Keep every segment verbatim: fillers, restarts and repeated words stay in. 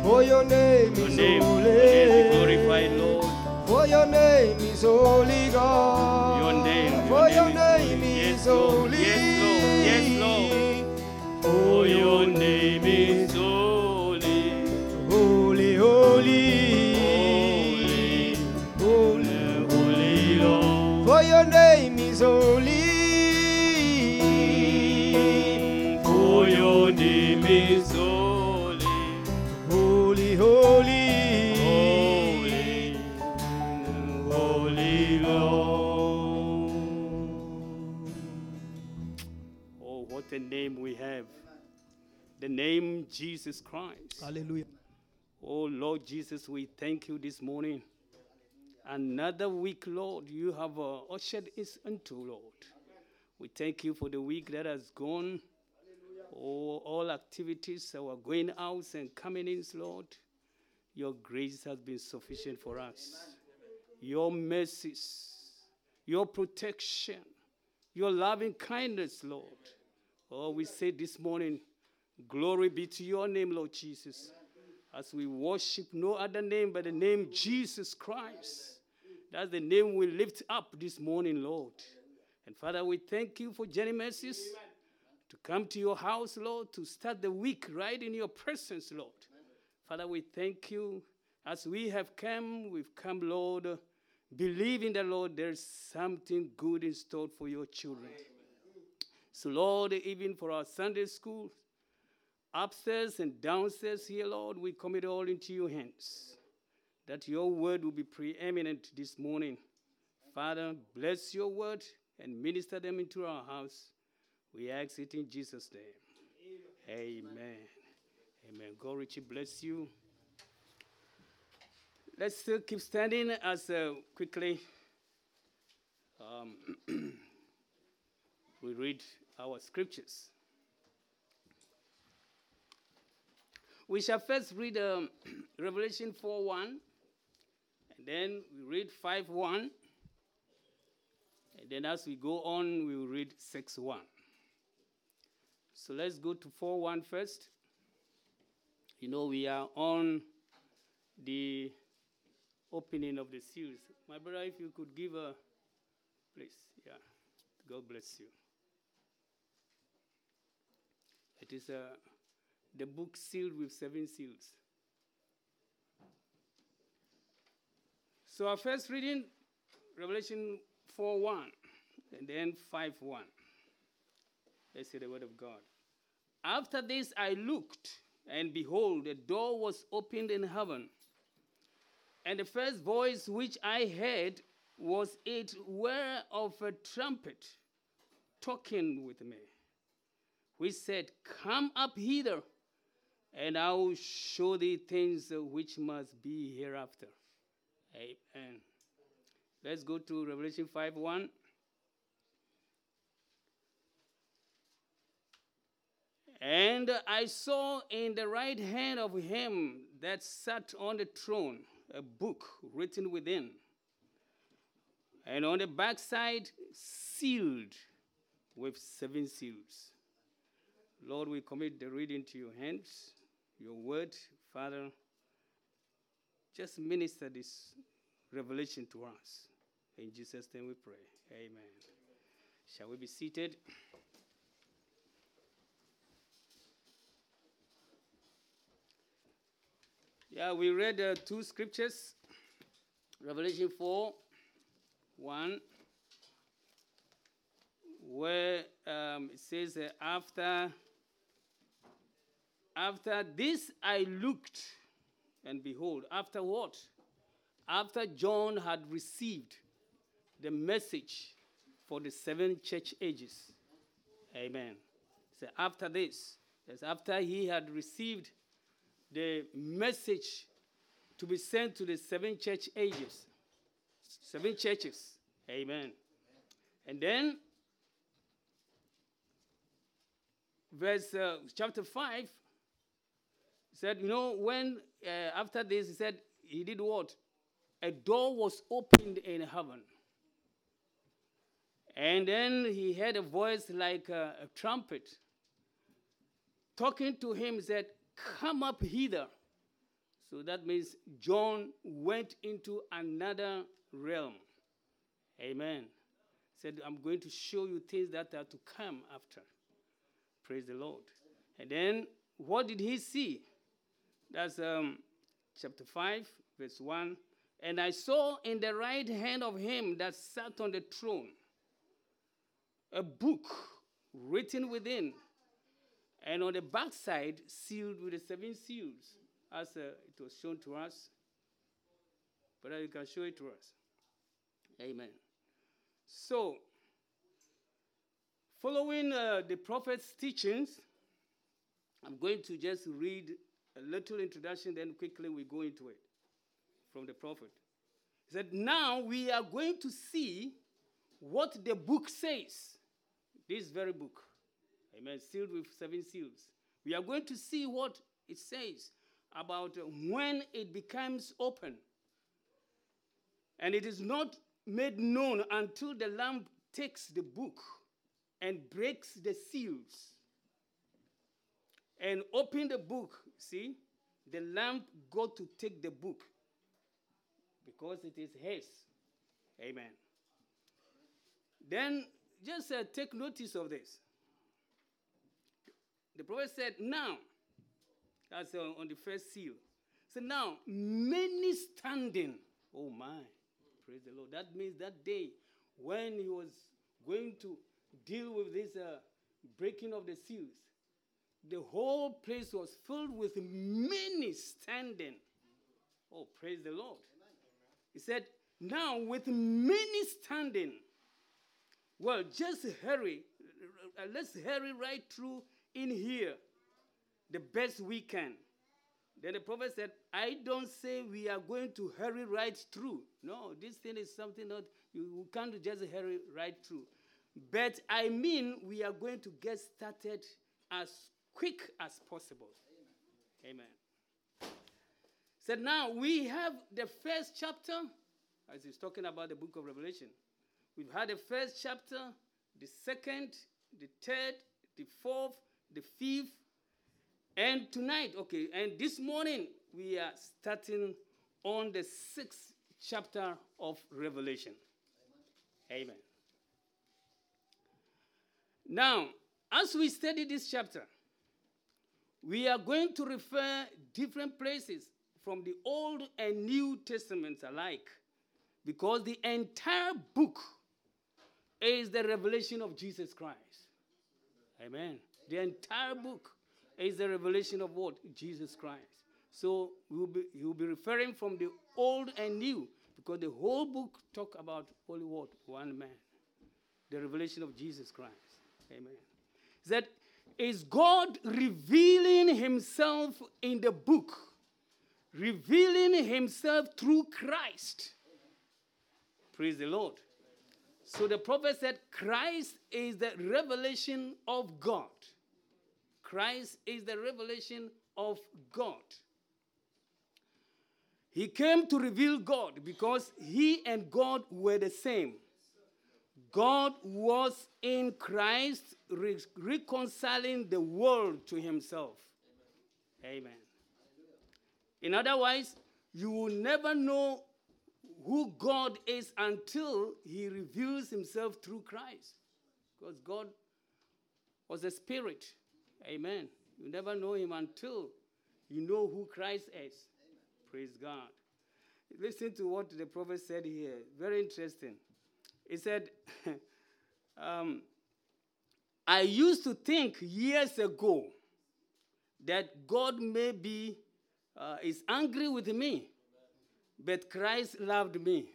For your name Your is name, holy. your name be glorified, Lord. For your name is holy, God. Your name, For your your name name is is holy. holy. Yes, Lord. Yes, Lord. For your name is holy. Holy, holy, Holy, holy. holy Lord. For your name is holy. For your name is holy. Holy, holy, Holy, holy Lord. Oh, what a name we have. The name Jesus Christ. Hallelujah. Oh, Lord Jesus, we thank you this morning. Another week, Lord, you have uh, ushered us into, Lord. We thank you for the week that has gone. Oh, all activities, our going out and coming in, Lord. Your grace has been sufficient for us. Your mercies, your protection, your loving kindness, Lord. Oh, we say this morning, glory be to your name, Lord Jesus, as we worship no other name but the name Jesus Christ. That's the name we lift up this morning, Lord. And Father, we thank you for Jenny Mercies to come to your house, Lord, to start the week right in your presence, Lord. Father, we thank you. As we have come, we've come, Lord, believing that, Lord, there's something good in store for your children. So, Lord, even for our Sunday school, upstairs and downstairs here, Lord, we commit all into your hands, that your word will be preeminent this morning. Father, bless your word and minister them into our house. We ask it in Jesus' name. Amen. Amen. Amen. God richly bless you. Let's still keep standing as uh, quickly um, we read our scriptures. We shall first read um, Revelation four one, and then we read five one, and then as we go on, we will read six one. So let's go to four one first. You know, we are on the opening of the series. My brother, if you could give a, please, yeah, God bless you. It is a, the book sealed with seven seals. So our first reading, Revelation four one, and then five one. Let's hear the word of God. After this I looked, and behold, a door was opened in heaven. And the first voice which I heard was it were of a trumpet talking with me, which said, Come up hither, and I will show thee things which must be hereafter. Amen. Let's go to Revelation five one. And I saw in the right hand of him that sat on the throne a book written within, and on the backside sealed with seven seals. Lord, we commit the reading to your hands, your word. Father, just minister this revelation to us. In Jesus' name we pray. Amen. Shall we be seated? Yeah, we read uh, two scriptures. Revelation four, one, where um, it says, uh, after, after this I looked, and behold, after what? After John had received the message for the seven church ages. Amen. So after this, yes, after he had received the message to be sent to the seven church ages, seven churches. Amen. And then, verse uh, chapter five said, you know, when uh, after this, he said, he did what? A door was opened in heaven. And then he heard a voice like a, a trumpet talking to him, said, Come up hither, So that means John went into another realm. Amen. Said, I'm going to show you things that are to come after. Praise the Lord. And then, what did he see? That's um, chapter five, verse one. And I saw in the right hand of him that sat on the throne a book written within, and on the backside sealed with the seven seals, as uh, it was shown to us. But you can show it to us. Amen. So, following uh, the prophet's teachings, I'm going to just read a little introduction, then quickly we go into it from the prophet. He said, now we are going to see what the book says. This very book. Amen. Sealed with seven seals. We are going to see what it says about when it becomes open. And it is not made known until the Lamb takes the book and breaks the seals and open the book. See, the Lamb got to take the book because it is his. Amen. Then just uh, take notice of this. The prophet said, now, that's uh, on the first seal. So now, many standing. Oh my, praise the Lord. That means that day when he was going to deal with this uh, breaking of the seals, the whole place was filled with many standing. Oh, praise the Lord. He said, now with many standing, well, just hurry. Uh, let's hurry right through in here the best we can. Then the prophet said, I don't say we are going to hurry right through. No, this thing is something that you, you can't just hurry right through. But I mean we are going to get started as quick as possible. Amen. Amen. So now we have the first chapter, as he's talking about the book of Revelation. We've had the first chapter, the second, the third, the fourth, the fifth, and tonight, okay, and this morning, we are starting on the sixth chapter of Revelation. Amen. Amen. Now, as we study this chapter, we are going to refer different places from the Old and New Testaments alike, because the entire book is the revelation of Jesus Christ. Amen. The entire book is the revelation of what? Jesus Christ. So we'll be, he'll be referring from the Old and New, because the whole book talk about only what? One man. The revelation of Jesus Christ. Amen. That is God revealing himself in the book, revealing himself through Christ. Praise the Lord. So the prophet said Christ is the revelation of God. Christ is the revelation of God. He came to reveal God because he and God were the same. God was in Christ re- reconciling the world to himself. Amen. Amen. In other words, you will never know who God is until he reveals himself through Christ. Because God was a spirit. Amen. You never know him until you know who Christ is. Amen. Praise God. Listen to what the prophet said here. Very interesting. He said, um, I used to think years ago that God may be uh, is angry with me, but Christ loved me.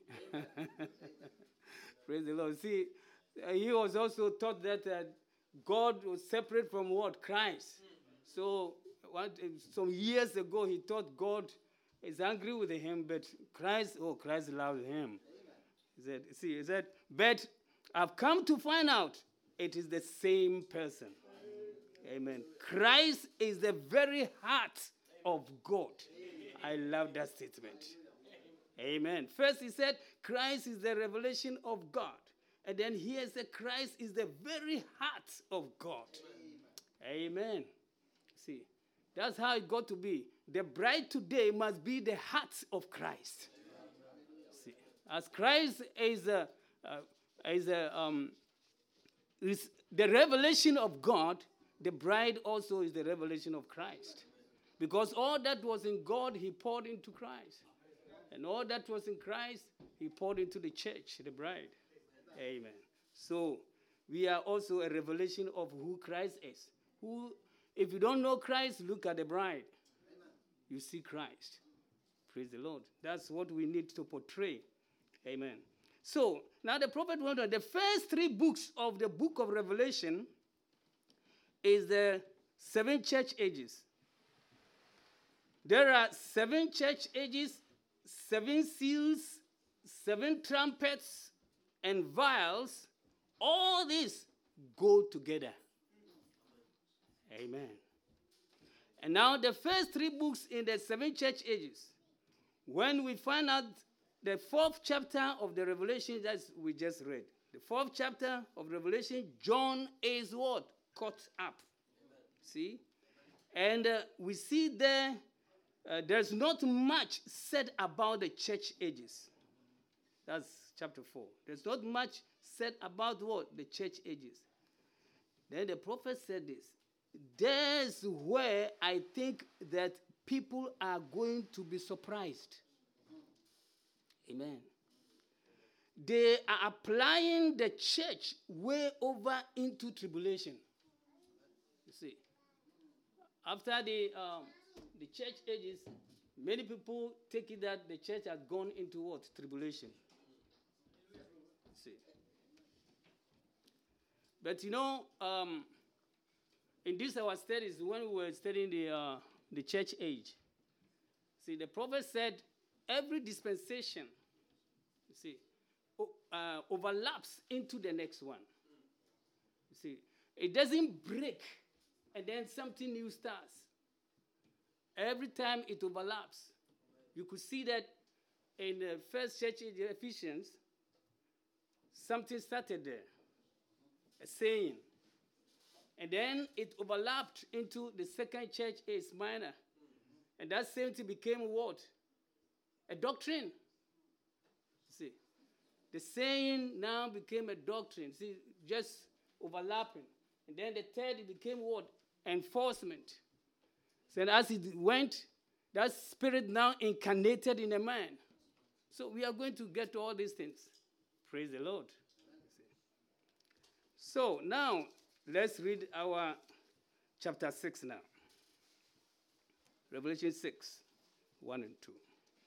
Praise the Lord. See, uh, he was also taught that uh, God was separate from what? Christ. So what, uh, some years ago, he thought God is angry with him, but Christ, oh, Christ loves him. He said, see, he said, but I've come to find out it is the same person. Amen. Christ is the very heart of God. I love that statement. Amen. First he said, Christ is the revelation of God. And then here said, Christ is the very heart of God. Amen. See, That's how it got to be. The bride today must be the heart of Christ. See, as Christ is a, uh, is a um, is the revelation of God, the bride also is the revelation of Christ. Because all that was in God, he poured into Christ. And all that was in Christ, he poured into the church, the bride. Amen. So we are also a revelation of who Christ is. Who, if you don't know Christ, look at the bride. You see Christ. Praise the Lord. That's what we need to portray. Amen. So now the prophet went on. The first three books of the book of Revelation is the seven church ages. There are seven church ages, seven seals, seven trumpets, and vials. All these go together. Amen. And now the first three books in the seven church ages, when we find out the fourth chapter of the Revelation that we just read, the fourth chapter of Revelation, John is what? Caught up. Amen. See? And uh, we see there, uh, there's not much said about the church ages. That's chapter four. There's not much said about what? The church ages. Then the prophet said this. There's where I think that people are going to be surprised. Amen. They are applying the church way over into tribulation. You see, after the um, the church ages, many people take it that the church has gone into what? Tribulation. You see. But you know, um, in this our studies, when we were studying the uh, the church age, see, the prophet said every dispensation, you see, uh, overlaps into the next one. You see, it doesn't break, and then something new starts. Every time it overlaps. You could see that in the first church age, Ephesians, something started there, a saying. And then it overlapped into the second church age, Minor. And that same thing became what? A doctrine. See, the saying now became a doctrine. See, just overlapping. And then the third, it became what? Enforcement. So as it went, that spirit now incarnated in a man. So we are going to get to all these things. Praise the Lord. So now, let's read our chapter six now. Revelation six, one and two.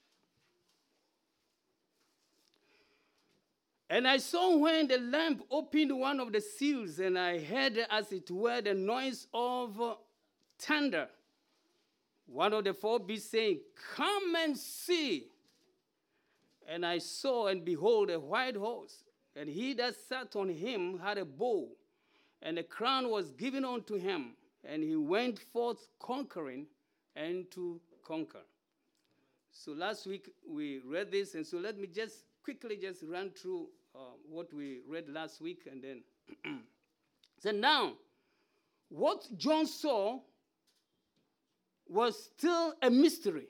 And I saw when the lamp opened one of the seals, and I heard as it were the noise of thunder. One of the four beasts saying, "Come and see." And I saw, and behold, a white horse, and he that sat on him had a bow, and a crown was given unto him, and he went forth conquering and to conquer. So last week we read this, and so let me just quickly just run through uh, what we read last week, and then. So now, what John saw was still a mystery.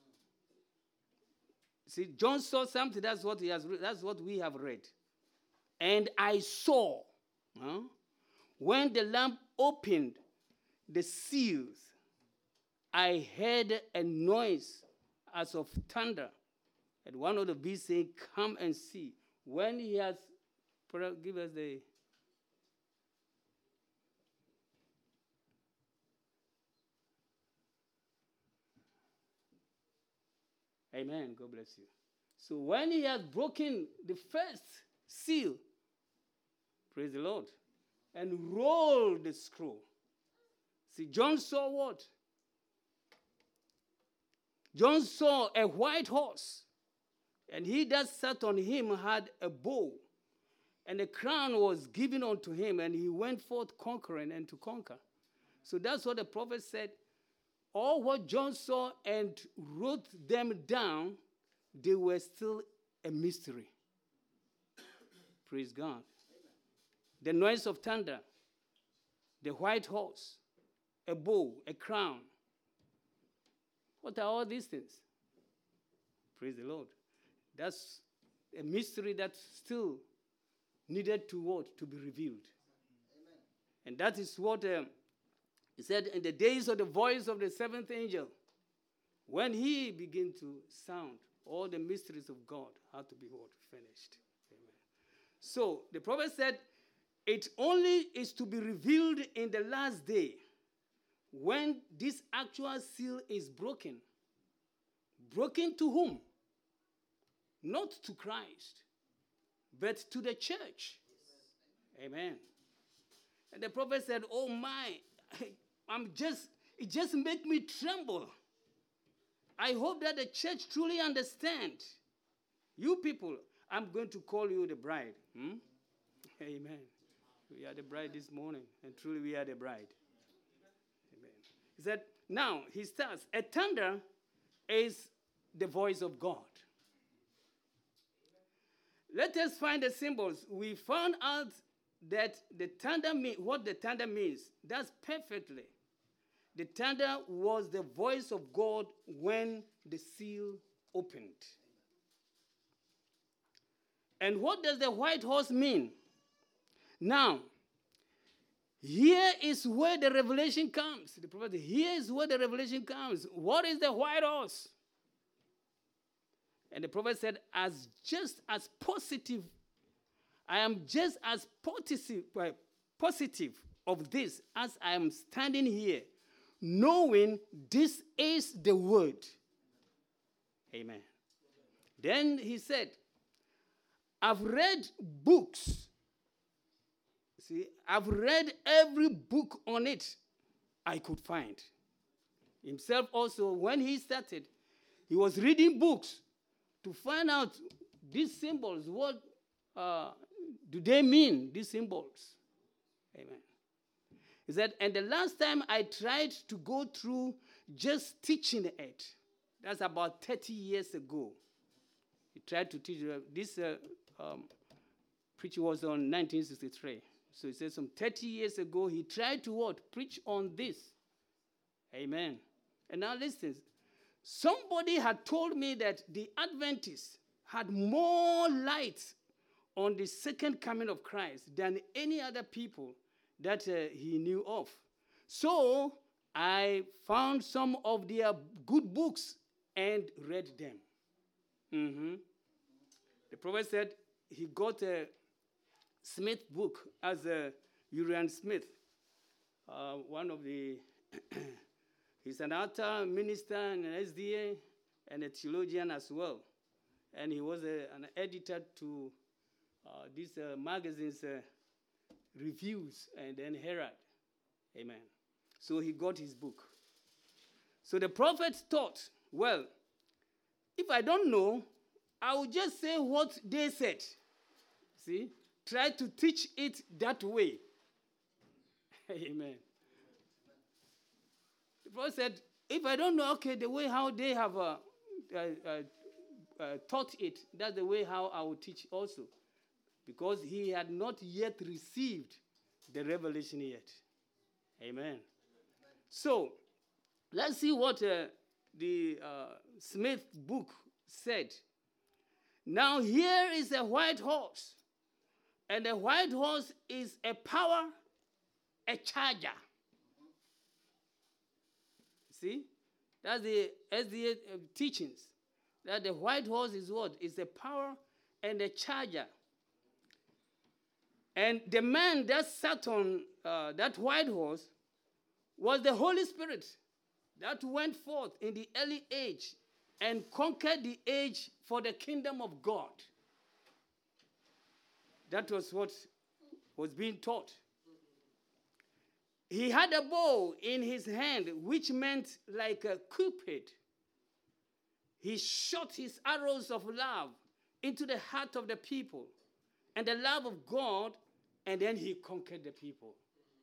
See, John saw something, that's what he has that's what we have read. And I saw, huh, when the lamp opened the seals, I heard a noise as of thunder. And one of the beasts saying, "Come and see." When he has, give us the, amen, God bless you. So when he has broken the first seal, praise the Lord, and rolled the scroll. See, John saw what? John saw a white horse, and he that sat on him had a bow, and a crown was given unto him, and he went forth conquering and to conquer. So that's what the prophet said. All what John saw and wrote them down, they were still a mystery. Praise God. The noise of thunder, the white horse, a bow, a crown, What are all these things? Praise the Lord. That's a mystery that still needed to what? To be revealed. Amen. And that is what um, he said in the days of the voice of the seventh angel, when he began to sound, all the mysteries of God had to be what? Finished. Amen. So the prophet said, it only is to be revealed in the last day when this actual seal is broken. Broken to whom? Not to Christ, but to the church. Amen. And the prophet said, oh my, I'm just, it just makes me tremble. I hope that the church truly understands. You people, I'm going to call you the bride. Hmm? Amen. We are the bride this morning, and truly we are the bride. Amen. He said, now he starts, a thunder is the voice of God. Let us find the symbols. We found out that the thunder mean, what the thunder means. That's perfectly. The thunder was the voice of God when the seal opened. And what does the white horse mean? Now, here is where the revelation comes. The prophet, here is where the revelation comes. What is the white horse? And the prophet said, as just as positive, I am just as positive, uh, positive of this as I am standing here, knowing this is the word. Amen. Then he said, I've read books. See, I've read every book on it I could find. Himself also, when he started, he was reading books to find out these symbols, what uh, do they mean, these symbols? Amen. He said, and the last time I tried to go through just teaching it, that's about thirty years ago. He tried to teach, uh, this uh, um, preacher was on nineteen sixty-three. So he said some thirty years ago, he tried to what? Preach on this. Amen. And now listen. Somebody had told me that the Adventists had more light on the second coming of Christ than any other people that uh, he knew of. So I found some of their good books and read them. Mm-hmm. The prophet said he got a Smith book as a Urian Smith, uh, one of the... He's an altar minister and an S D A and a theologian as well. And he was a, an editor to uh, these uh, magazines, uh, Reviews, and then Herald. Amen. So he got his book. So the prophet thought, well, if I don't know, I will just say what they said. See? Try to teach it that way. Amen. The prophet said, if I don't know, okay, the way how they have uh, uh, uh, uh, taught it, that's the way how I will teach also. Because he had not yet received the revelation yet. Amen. Amen. So, let's see what uh, the uh, Smith book said. Now here is a white horse. And the white horse is a power, a charger. See? That's the S D A uh, teachings. That the white horse is what? Is a power and a charger. And the man that sat on uh, that white horse was the Holy Spirit that went forth in the early age and conquered the age for the kingdom of God. That was what was being taught. He had a bow in his hand, which meant like a cupid. He shot his arrows of love into the heart of the people and the love of God, and then he conquered the people.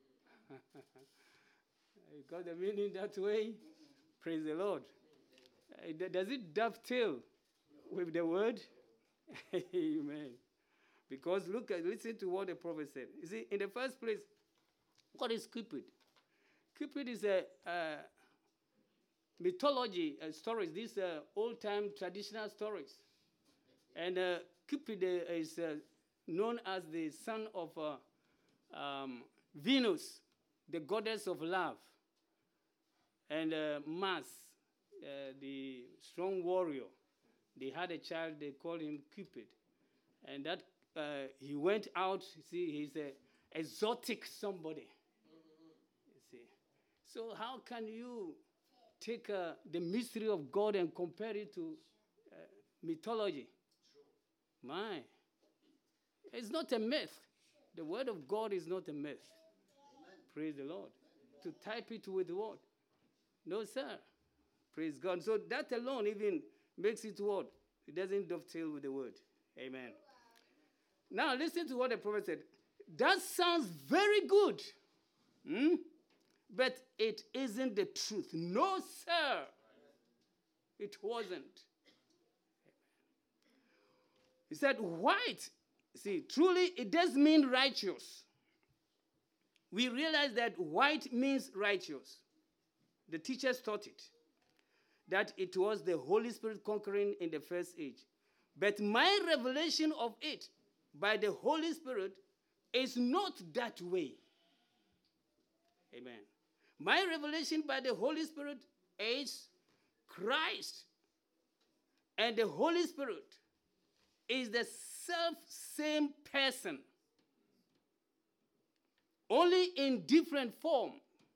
You got the meaning that way? Praise the Lord. Does it dovetail with the word? Amen. Because look at, listen to what the prophet said. You see, in the first place, what is Cupid? Cupid is a, uh, mythology uh, stories, these uh, old-time traditional stories. And uh, Cupid uh, is uh, known as the son of uh, um, Venus, the goddess of love, and uh, Mars, uh, the strong warrior. They had a child, they called him Cupid. And that uh, he went out, you see, he's an exotic somebody. You see. So how can you take uh, the mystery of God and compare it to uh, mythology? My. It's not a myth. The word of God is not a myth. Amen. Praise the Lord. To type it with what? No, sir. Praise God. So that alone even makes it what? It doesn't dovetail with the word. Amen. Now listen to what the prophet said. That sounds very good. Hmm? But it isn't the truth. No, sir. It wasn't. He said, white. See, truly, it does mean righteous. We realize that white means righteous. The teachers taught it, that it was the Holy Spirit conquering in the first age. But my revelation of it by the Holy Spirit is not that way. Amen. My revelation by the Holy Spirit is Christ. And the Holy Spirit is the self-same person, only in different form.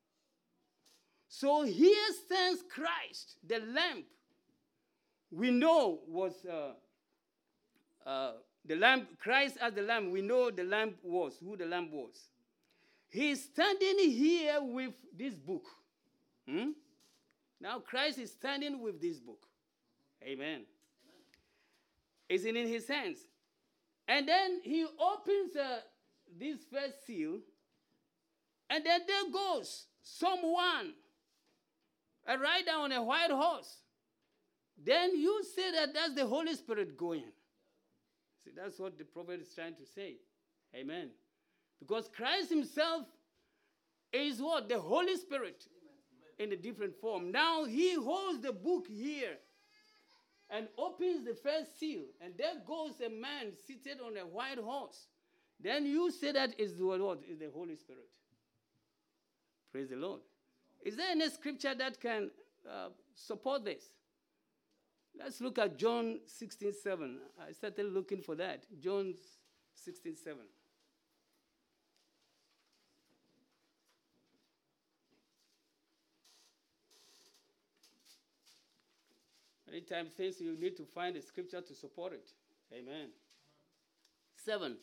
So here stands Christ, the lamp. We know was uh, uh, the lamp, Christ as the lamp. We know the lamp was, who the lamp was. He's standing here with this book. Hmm? Now Christ is standing with this book. Amen. It's in his hands. And then he opens uh, this first seal, and then there goes someone, a rider on a white horse. Then you say that that's the Holy Spirit going. See, that's what the prophet is trying to say. Amen. Because Christ himself is what? The Holy Spirit in a different form. Now he holds the book here and opens the first seal, and there goes a man seated on a white horse. Then you say that is the what? Is the Holy Spirit. Praise the Lord. Is there any scripture that can uh, support this? Let's look at John sixteen seven. I started looking for that. John sixteen seven. Many times things you need to find a scripture to support it. Amen. Seven.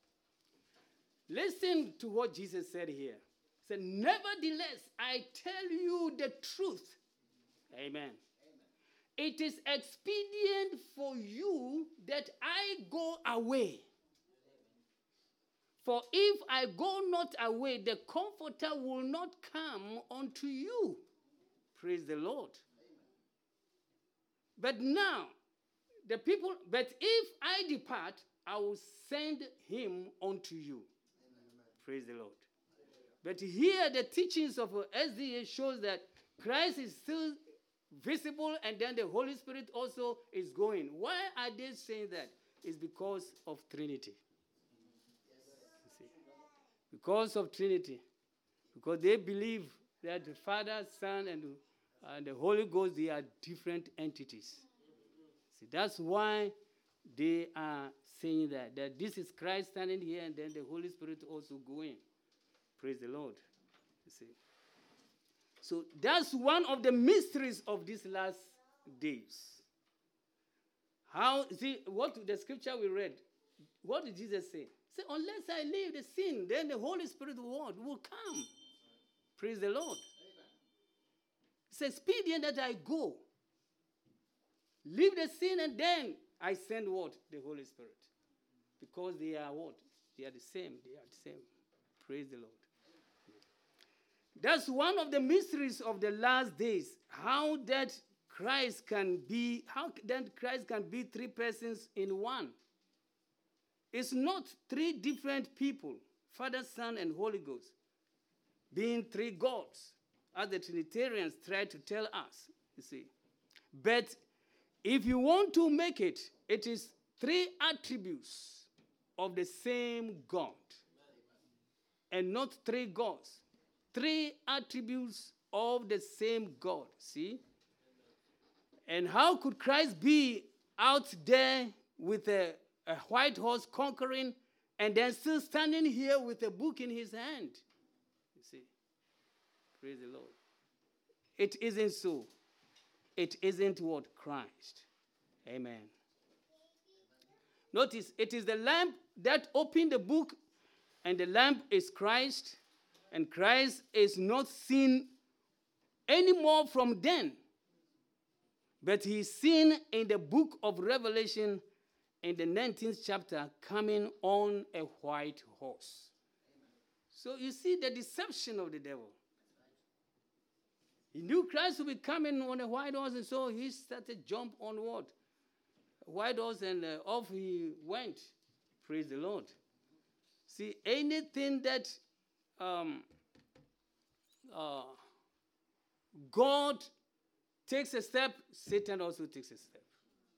Listen to what Jesus said here. He said, nevertheless, I tell you the truth. Amen. Amen. It is expedient for you that I go away. For if I go not away, the Comforter will not come unto you. Praise the Lord. But now, the people, but if I depart, I will send him unto you. Amen. Praise the Lord. Amen. But here, the teachings of S D A shows that Christ is still visible, and then the Holy Spirit also is going. Why are they saying that? It's because of Trinity. You see? Because of Trinity. Because they believe that the Father, Son, and And the Holy Ghost, they are different entities. See, that's why they are saying that, that this is Christ standing here and then the Holy Spirit also going. Praise the Lord. You see. So that's one of the mysteries of these last days. How, see, what the scripture we read, what did Jesus say? He said, unless I leave the sin, then the Holy Spirit will, will come. Praise the Lord. It's expedient that I go, leave the sin, and then I send what? The Holy Spirit. Because they are what? They are the same. They are the same. Praise the Lord. That's one of the mysteries of the last days. How that Christ can be, how that Christ can be three persons in one. It's not three different people, Father, Son, and Holy Ghost, being three gods, as the Trinitarians try to tell us. You see. But if you want to make it, it is three attributes of the same God. And not three gods. Three attributes of the same God. See? And how could Christ be out there with a, a white horse conquering and then still standing here with a book in his hand? You see? Praise the Lord. It isn't so. It isn't what? Christ. Amen. Notice, it is the lamp that opened the book, and the lamp is Christ, and Christ is not seen anymore from then. But he is seen in the book of Revelation in the nineteenth chapter coming on a white horse. So you see the deception of the devil. He knew Christ would be coming on a white horse, and so he started jump on what? A white horse, and uh, off he went. Praise the Lord. See, anything that um, uh, God takes a step, Satan also takes a step.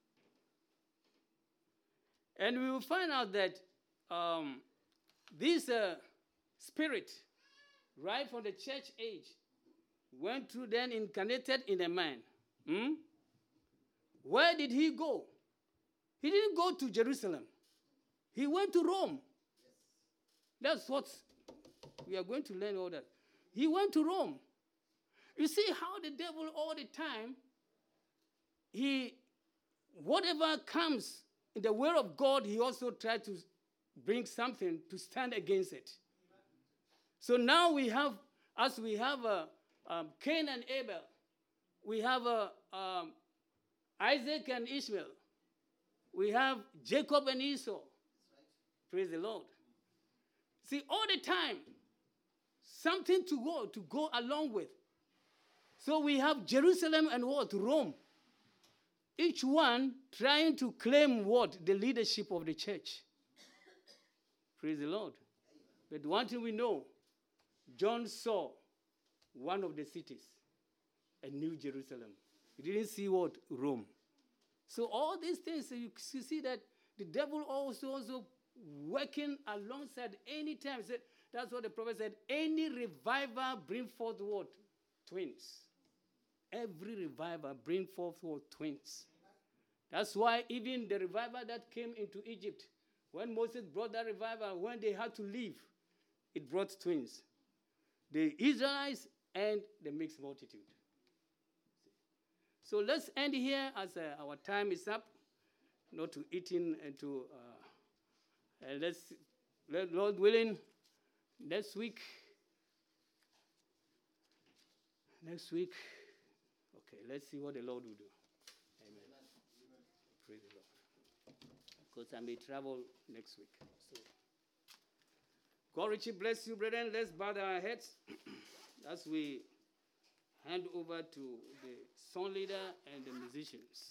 And we will find out that um, this uh, spirit, right from the church age, went through then incarnated in a man. Hmm? Where did he go? He didn't go to Jerusalem. He went to Rome. That's what we are going to learn all that. He went to Rome. You see how the devil all the time, he, whatever comes in the word of God, he also tries to bring something to stand against it. So now we have, as we have a, um, Cain and Abel, we have a, um, Isaac and Ishmael, we have Jacob and Esau. Praise the Lord. See, all the time, something to go, to go along with. So we have Jerusalem and what? Rome. Each one trying to claim what? The leadership of the church. Praise the Lord. But one thing we know, John saw one of the cities, a New Jerusalem. He didn't see what? Rome. So all these things, you see that the devil also also working alongside any time. That's what the prophet said. Any revival bring forth what? Twins. Every revival bring forth what? Twins. That's why even the revival that came into Egypt, when Moses brought that revival, when they had to leave, it brought twins. The Israelites and the mixed multitude. So let's end here as uh, our time is up, not to eating and to, uh, and let's, let, Lord willing, next week, next week, okay, let's see what the Lord will do. Amen. Amen. Praise the Lord. Because I may travel next week. So, God richly bless you, brethren. Let's bow our heads as we hand over to the song leader and the musicians.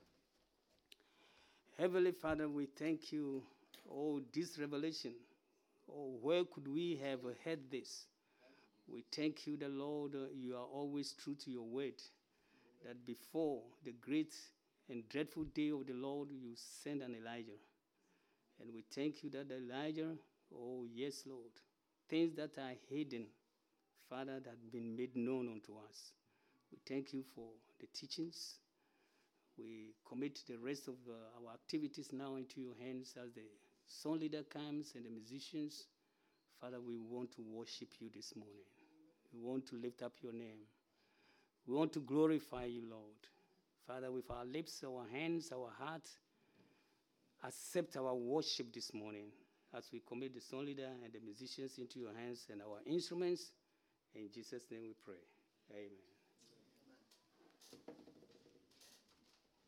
Heavenly Father, we thank you. Oh, this revelation. Oh, where could we have heard this? We thank you, the Lord, uh, you are always true to your word, that before the great and dreadful day of the Lord, you send an Elijah. And we thank you that Elijah, oh, yes, Lord, things that are hidden, Father, that have been made known unto us. We thank you for the teachings. We commit the rest of uh, our activities now into your hands as the song leader comes and the musicians. Father, we want to worship you this morning. We want to lift up your name. We want to glorify you, Lord. Father, with our lips, our hands, our heart, accept our worship this morning as we commit the song leader and the musicians into your hands and our instruments. In Jesus' name we pray. Amen. Amen.